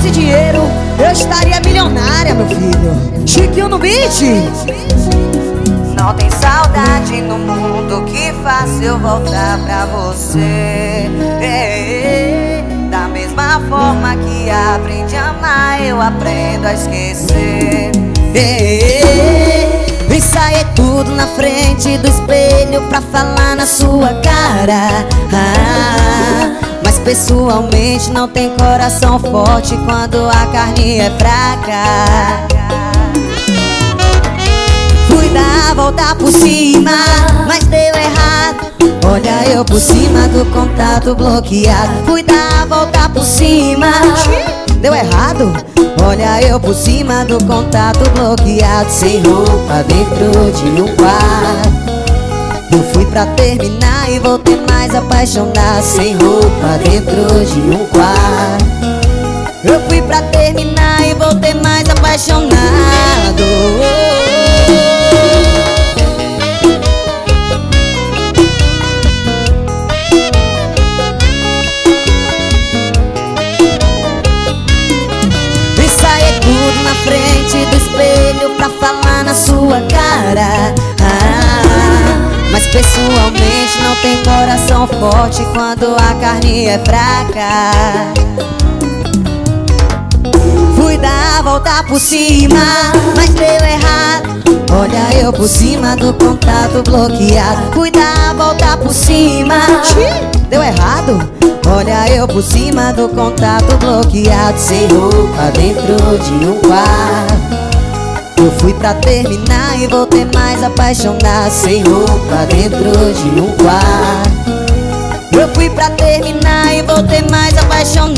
esse dinheiro, eu estaria milionária, meu filho. Chiquinho no beat. Não tem saudade no mundo que faça eu voltar pra você. Da mesma forma que aprendi a amar, eu aprendo a esquecer. Ensaiei tudo na frente do espelho pra falar na sua cara. Mas pessoalmente não tem coração forte quando a carne é fraca. Fui dar a volta por cima, mas deu errado. Olha eu por cima do contato bloqueado. Fui dar a volta por cima, deu errado. Olha eu por cima do contato bloqueado. Sem roupa dentro de um quarto. Eu fui pra terminar e voltei mais apaixonado. Sem roupa dentro de um quarto. Eu fui pra terminar e voltei mais apaixonado. Ensaiei tudo na frente do espelho pra falar na sua cara. Mas pessoalmente não tem coração forte quando a carne é fraca. Fui dar a volta por cima, mas deu errado. Olha eu por cima do contato bloqueado. Fui dar a volta por cima, deu errado. Olha eu por cima do contato bloqueado. Sem roupa dentro de um quarto. Eu fui pra terminar e voltei mais apaixonado. Sem roupa dentro de um quarto. Eu fui pra terminar e voltei mais apaixonado.